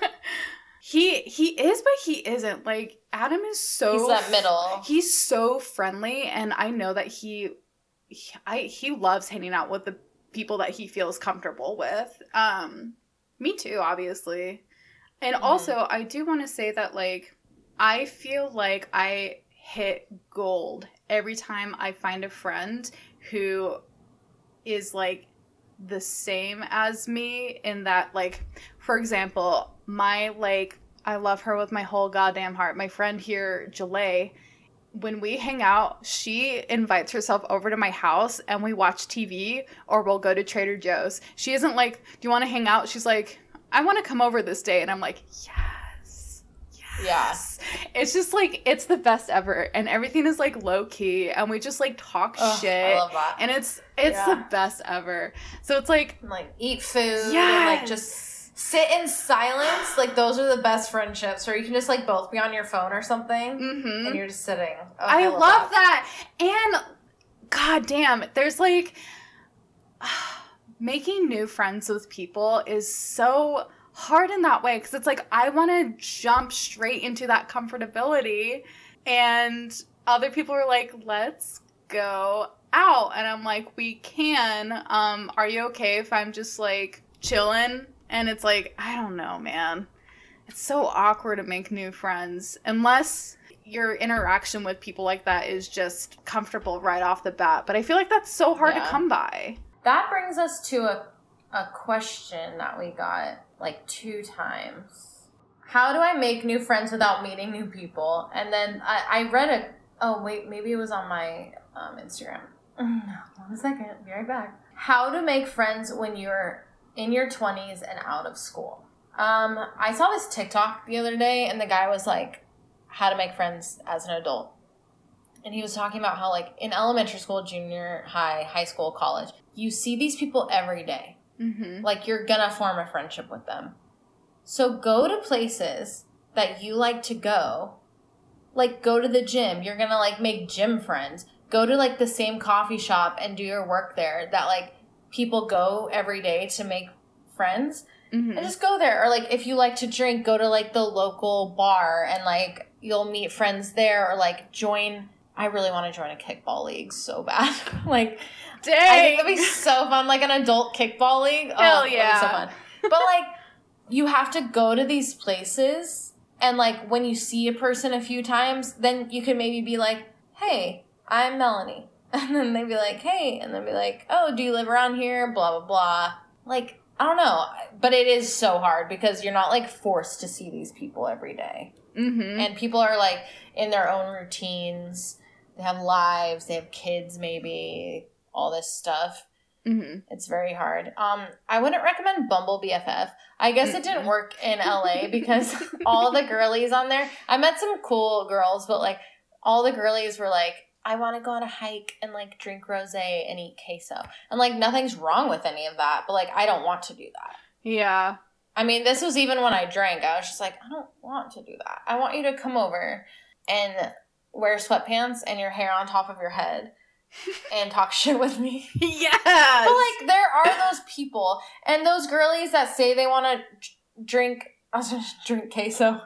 He he is, but he isn't. Like, Adam is so... He's that middle. He's so friendly, and I know that he... he I he loves hanging out with the people that he feels comfortable with. Um, me too, obviously. And mm-hmm. also, I do want to say that, like, I feel like I hit gold every time I find a friend who is, like, the same as me in that, like, for example, my, like, I love her with my whole goddamn heart. My friend here, Jalea, when we hang out, she invites herself over to my house and we watch T V or we'll go to Trader Joe's. She isn't like, do you want to hang out? She's like, I want to come over this day. And I'm like, yes, yes. Yeah. It's just like, it's the best ever. And everything is like low key and we just like talk Ugh, shit. I love that. And it's, it's yeah. the best ever. So it's like, and, like eat food yes. and like just sit in silence. Like those are the best friendships where you can just like both be on your phone or something mm-hmm. and you're just sitting. Oh, I, I love, love that. that. And god damn, there's like making new friends with people is so hard in that way because it's like I want to jump straight into that comfortability and other people are like, let's go out. And I'm like, we can. Um, are you okay if I'm just like chilling? And it's like, I don't know, man. It's so awkward to make new friends unless your interaction with people like that is just comfortable right off the bat. But I feel like that's so hard yeah. to come by. That brings us to a a question that we got like two times. How do I make new friends without meeting new people? And then I, I read a, oh wait, maybe it was on my um, Instagram. One second, be right back. How to make friends when you're in your twenties and out of school. Um, I saw this TikTok the other day and the guy was like, how to make friends as an adult. And he was talking about how like in elementary school, junior high, high school, college, you see these people every day. Mm-hmm. Like you're gonna form a friendship with them. So go to places that you like to go. Like go to the gym. You're gonna like make gym friends. Go to like the same coffee shop and do your work there that like people go every day to make friends, mm-hmm. and just go there. Or, like, if you like to drink, go to, like, the local bar and, like, you'll meet friends there, or, like, join. I really want to join a kickball league so bad. Like, dang. I think that'd be so fun. Like, an adult kickball league. Hell oh, yeah. That'd be so fun. But, like, you have to go to these places, and, like, when you see a person a few times, then you can maybe be like, hey, I'm Melanie. And then they'd be like, hey, and then be like, oh, do you live around here? Blah, blah, blah. Like, I don't know. But it is so hard because you're not, like, forced to see these people every day. Mm-hmm. And people are, like, in their own routines. They have lives. They have kids, maybe. All this stuff. Mm-hmm. It's very hard. Um, I wouldn't recommend Bumble B F F. I guess mm-hmm. it didn't work in L A because all the girlies on there, I met some cool girls, but, like, all the girlies were like, I want to go on a hike and, like, drink rosé and eat queso. And, like, nothing's wrong with any of that, but, like, I don't want to do that. Yeah. I mean, this was even when I drank. I was just like, I don't want to do that. I want you to come over and wear sweatpants and your hair on top of your head and talk shit with me. Yes! But, like, there are those people, and those girlies that say they want to drink, I was gonna drink queso,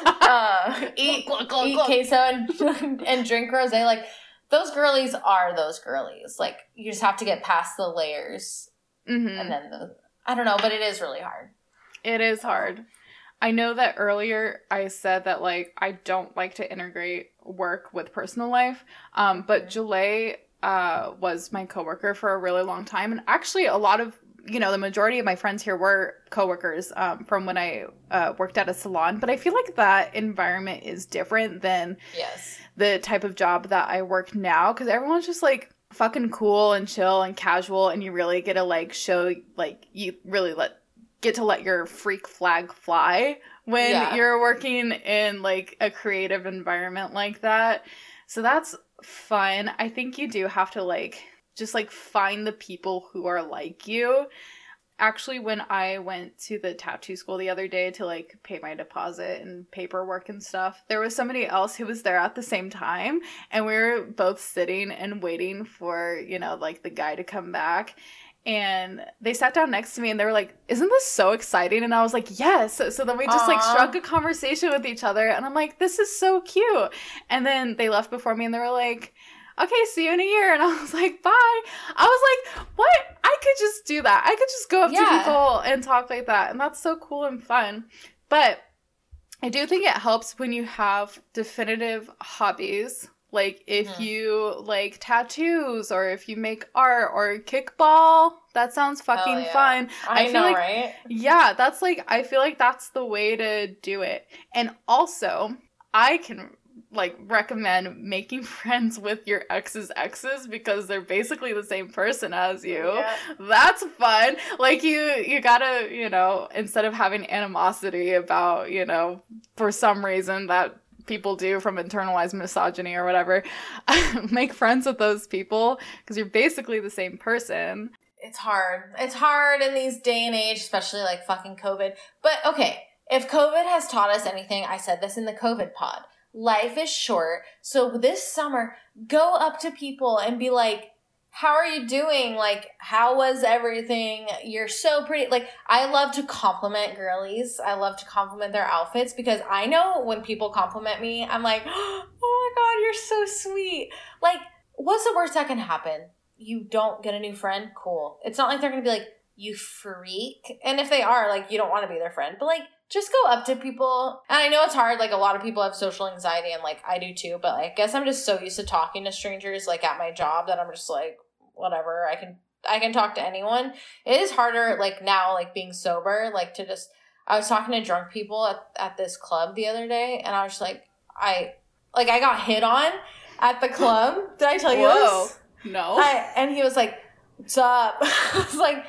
uh, eat, glug, glug, eat glug. queso and, and drink rosé, like, those girlies are those girlies. Like, you just have to get past the layers, mm-hmm. and then the, I don't know, but it is really hard. It is hard. I know that earlier I said that, like, I don't like to integrate work with personal life, um, but Jolay uh, was my coworker for a really long time, and actually a lot of, you know, the majority of my friends here were coworkers um, from when I uh, worked at a salon, but I feel like that environment is different than yes. the type of job that I work now, because everyone's just, like, fucking cool and chill and casual, and you really get to, like, show, like, you really let get to let your freak flag fly when yeah. you're working in, like, a creative environment like that. So that's fun. I think you do have to, like, just, like, find the people who are like you. Actually, when I went to the tattoo school the other day to, like, pay my deposit and paperwork and stuff, there was somebody else who was there at the same time, and we were both sitting and waiting for, you know, like, the guy to come back. And they sat down next to me and they were like, isn't this so exciting? And I was like, yes. So, so then we just, Aww. like, struck a conversation with each other. And I'm like, this is so cute. And then they left before me and they were like, okay, see you in a year. And I was like, bye. I was like, what? I could just do that. I could just go up yeah. to people and talk like that. And that's so cool and fun. But I do think it helps when you have definitive hobbies. Like, if mm-hmm. you like tattoos, or if you make art, or kickball, that sounds fucking yeah. fun. I, I feel know, like, right? Yeah, that's like, I feel like that's the way to do it. And also, I can, like, recommend making friends with your ex's exes, because they're basically the same person as you. Yeah. That's fun. Like, you, you gotta, you know, instead of having animosity about, you know, for some reason that people do from internalized misogyny or whatever, make friends with those people, because you're basically the same person. It's hard. It's hard in these day and age, especially, like, fucking COVID. But, okay, if COVID has taught us anything, I said this in the COVID pod, life is short. So this summer, go up to people and be like, how are you doing? Like, how was everything? You're so pretty. Like, I love to compliment girlies. I love to compliment their outfits, because I know when people compliment me, I'm like, oh my God, you're so sweet. Like, what's the worst that can happen? You don't get a new friend? Cool. It's not like they're going to be like, you freak. And if they are, like, you don't want to be their friend. But, like, just go up to people. And I know it's hard. Like, a lot of people have social anxiety, and, like, I do too. But, like, I guess I'm just so used to talking to strangers, like, at my job, that I'm just like, whatever, I can I can talk to anyone. It is harder, like, now, like, being sober, like, to just, I was talking to drunk people at, at this club the other day, and I was just like, I, like, I got hit on at the club. Did I tell you Whoa. this? No. I, and he was like, what's up? I was like,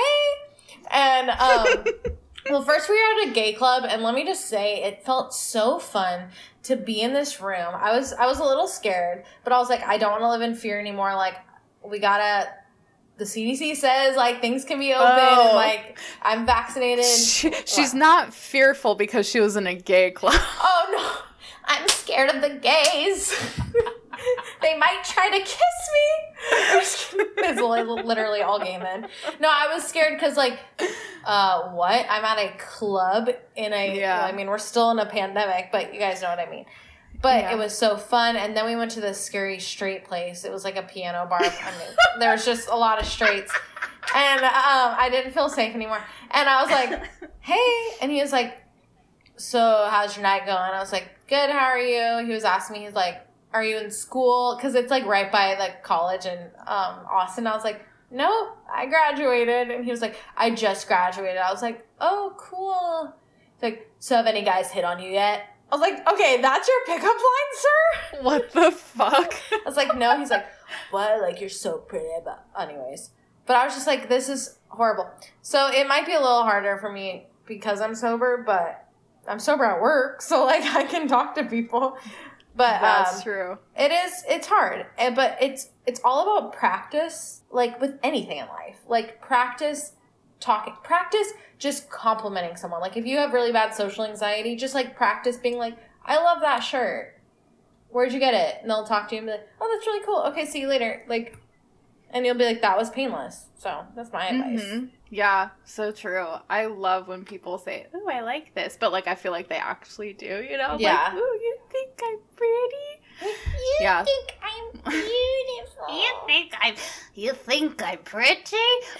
hey. And, um, well, first we were at a gay club, and let me just say, it felt so fun to be in this room. I was, I was a little scared, but I was like, I don't want to live in fear anymore. Like, we gotta, the C D C says, like, things can be open, oh. and, like, I'm vaccinated. She, she's what? not fearful because she was in a gay club. Oh, no. I'm scared of the gays. They might try to kiss me. It's literally all gay men. No, I was scared because, like, uh, what? I'm at a club in a, yeah. well, I mean, we're still in a pandemic, but you guys know what I mean. But yeah. It was so fun. And then we went to this scary straight place. It was like a piano bar. I mean, there was just a lot of straights. And um, I didn't feel safe anymore. And I was like, hey. And he was like, so how's your night going? I was like, good, how are you? He was asking me, he's like, are you in school? Because it's like right by like college in um, Austin. I was like, nope, I graduated. And he was like, I just graduated. I was like, oh, cool. He's like, so have any guys hit on you yet? I was like, okay, that's your pickup line, sir? What the fuck? I was like, no. He's like, what? Like, you're so pretty. But anyways. But I was just like, this is horrible. So it might be a little harder for me because I'm sober, but I'm sober at work. So, like, I can talk to people. But that's um, true. It is, it's hard. But it's it's all about practice, like, with anything in life. Like, practice talking. Practice just complimenting someone. Like, if you have really bad social anxiety, just, like, practice being like, I love that shirt. Where'd you get it? And they'll talk to you and be like, oh, that's really cool. Okay, see you later. Like, and you'll be like, that was painless. So that's my advice. Mm-hmm. Yeah, so true. I love when people say, ooh, I like this. But, like, I feel like they actually do, you know? Yeah. Like, ooh, you think I'm pretty? You yeah. think I'm beautiful. You think I'm, you think I'm pretty?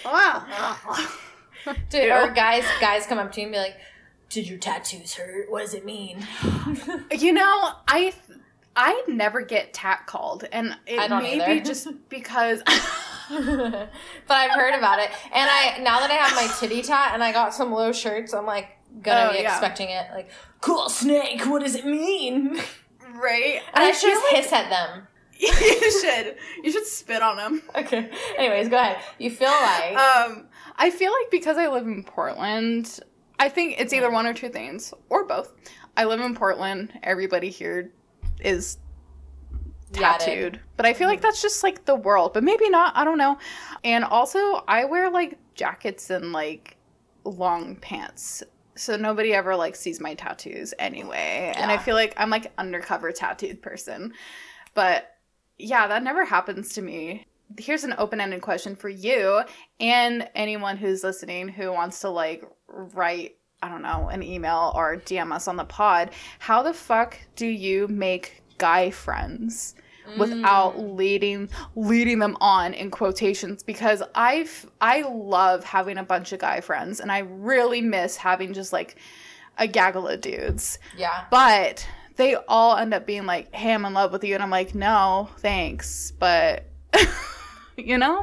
Oh. Dude, or guys, guys come up to you and be like, did your tattoos hurt? What does it mean? You know, I... I never get tat called, and it I don't may either. be just because... But I've heard about it. And I now that I have my titty tat and I got some low shirts, I'm like gonna oh, be yeah. expecting it. Like, cool snake, what does it mean? Right? And I, I should just like... hiss at them. You should. You should spit on them. Okay. Anyways, go ahead. You feel like... Um, I feel like because I live in Portland, I think it's either one or two things, or both. I live in Portland. Everybody here is tattooed. Tatted. But I feel like that's just, like, the world. But maybe not. I don't know. And also, I wear, like, jackets and, like, long pants. So nobody ever, like, sees my tattoos anyway. Yeah. And I feel like I'm, like, undercover tattooed person. But, yeah, that never happens to me. Here's an open-ended question for you and anyone who's listening who wants to, like, write, I don't know, an email or D M us on the pod. How the fuck do you make guy friends without mm. leading leading them on in quotations? Because I've I love having a bunch of guy friends, and I really miss having just, like, a gaggle of dudes. Yeah. But they all end up being like, hey, I'm in love with you. And I'm like, no, thanks. But, you know?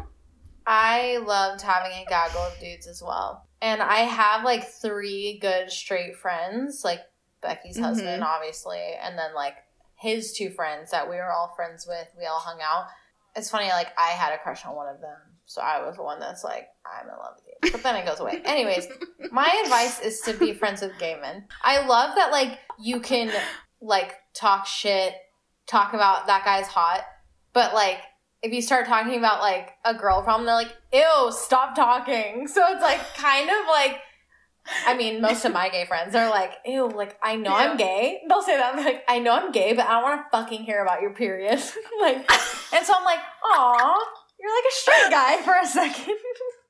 I loved having a gaggle of dudes as well. And I have, like, three good straight friends, like Becky's Mm-hmm. husband, obviously, and then, like, his two friends that we were all friends with. We all hung out. It's funny, like, I had a crush on one of them, so I was the one that's like, I'm in love with you. But then it goes away. Anyways, my advice is to be friends with gay men. I love that, like, you can, like, talk shit, talk about that guy's hot, but, like, if you start talking about, like, a girl problem, they're like, ew, stop talking. So it's, like, kind of, like, I mean, most of my gay friends are like, ew, like, I know yeah. I'm gay. They'll say that. I'm like, I know I'm gay, but I don't want to fucking hear about your period. Like, and so I'm like, aw, you're like a straight guy for a second.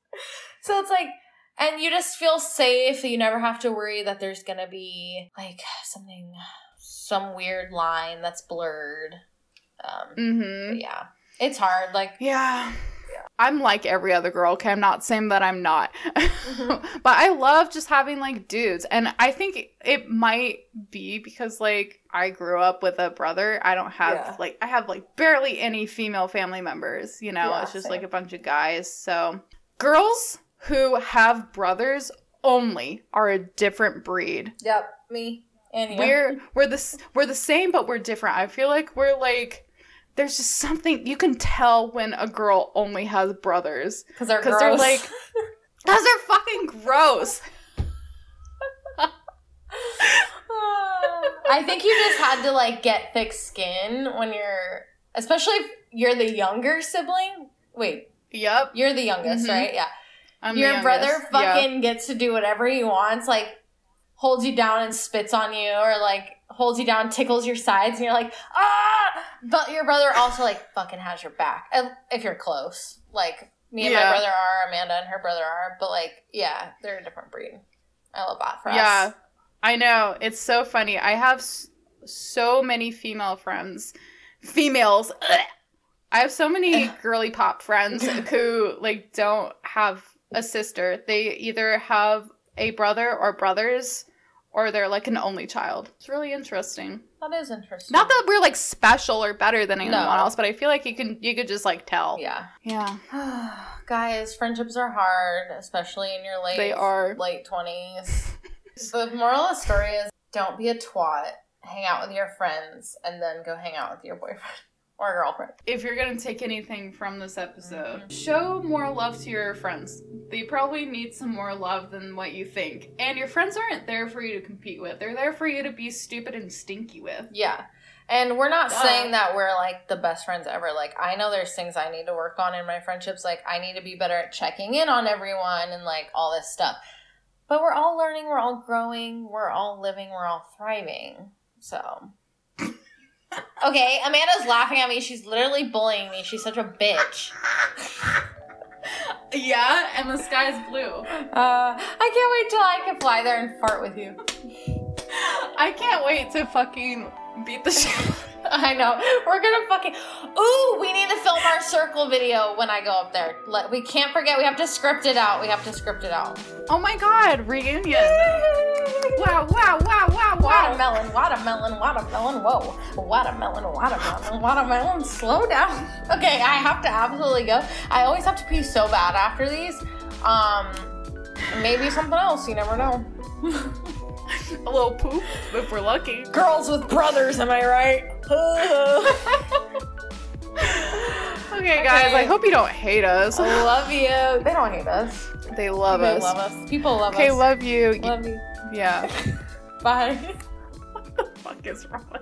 So it's like, and you just feel safe. You never have to worry that there's going to be, like, something, some weird line that's blurred. Um, mm-hmm. But yeah. It's hard, like... Yeah. yeah. I'm like every other girl, okay? I'm not saying that I'm not. Mm-hmm. But I love just having, like, dudes. And I think it might be because, like, I grew up with a brother. I don't have, yeah. like, I have, like, barely any female family members, you know? Yeah, it's just, same. like, a bunch of guys. So, girls who have brothers only are a different breed. Yep, me and you. We're, we're, the, we're the same, but we're different. I feel like we're, like... There's just something you can tell when a girl only has brothers. Because they're gross. They're like, because they're fucking gross. I think you just had to, like, get thick skin when you're, especially if you're the younger sibling. Wait. Yep. You're the youngest, mm-hmm. right? Yeah. I'm Your the brother youngest. fucking yeah. gets to do whatever he wants, like, holds you down and spits on you, or, like, holds you down, tickles your sides, and you're like, ah! But your brother also, like, fucking has your back. If you're close. Like, me and Yeah. my brother are, Amanda and her brother are. But, like, yeah, they're a different breed. I love that for Yeah, us. I know. It's so funny. I have s- so many female friends. Females. Ugh. I have so many girly pop friends who, like, don't have a sister. They either have a brother or brothers, or they're, like, an only child. It's really interesting. That is interesting. Not that we're, like, special or better than anyone No. else, but I feel like you can you could just, like, tell. Yeah. Yeah. Guys, friendships are hard, especially in your late, They are. late twenties. The moral of the story is don't be a twat. Hang out with your friends, and then go hang out with your boyfriend or girlfriend. If you're going to take anything from this episode, Mm-hmm. show more love to your friends. They probably need some more love than what you think. And your friends aren't there for you to compete with. They're there for you to be stupid and stinky with. Yeah. And we're not Duh. saying that we're, like, the best friends ever. Like, I know there's things I need to work on in my friendships. Like, I need to be better at checking in on everyone and, like, all this stuff. But we're all learning. We're all growing. We're all living. We're all thriving. So... Okay, Amanda's laughing at me. She's literally bullying me. She's such a bitch. Yeah, and the sky's blue. Uh, I can't wait till I can fly there and fart with you. I can't wait to fucking beat the shit. I know. We're gonna fucking... Ooh, we need to film our circle video when I go up there. Let... We can't forget. We have to script it out. We have to script it out. Oh my god, reunion. Wow, wow, wow, wow, wow. Watermelon, watermelon, watermelon, whoa. Watermelon, watermelon, watermelon, slow down. Okay, I have to absolutely go. I always have to pee so bad after these. Um, maybe something else, you never know. A little poop, if we're lucky. Girls with brothers, am I right? Okay, guys, I hope you don't hate us. I love you. They don't hate us. They love they us. love us. People love Okay, us. love you. Love you. Yeah. Bye. What the fuck is wrong with